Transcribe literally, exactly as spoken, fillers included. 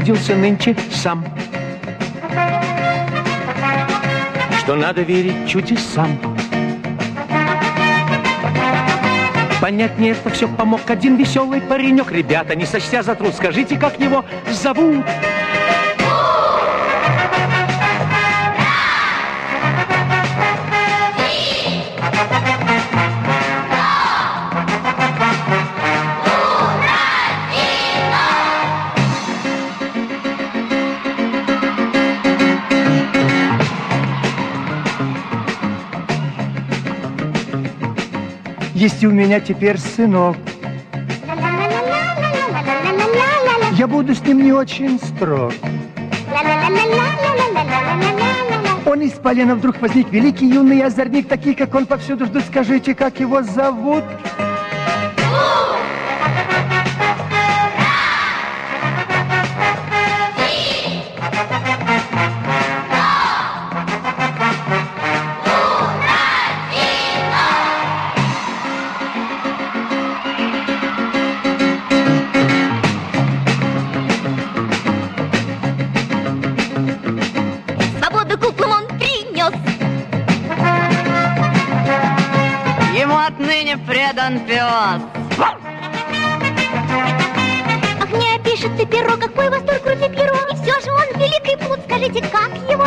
убедился нынче сам, что надо верить чудесам. Понять мне это все помог один веселый паренек. Ребята, не сочтя за труд, скажите, как его зовут? Есть у меня теперь сынок. Я буду с ним не очень строг. Он из полена вдруг возник, великий юный озорник, такие, как он, повсюду ждут. Скажите, как его зовут? Предан пес. Ах, не опишет ты перо, какой восторг крути перо. И все же он великий плут. Скажите, как его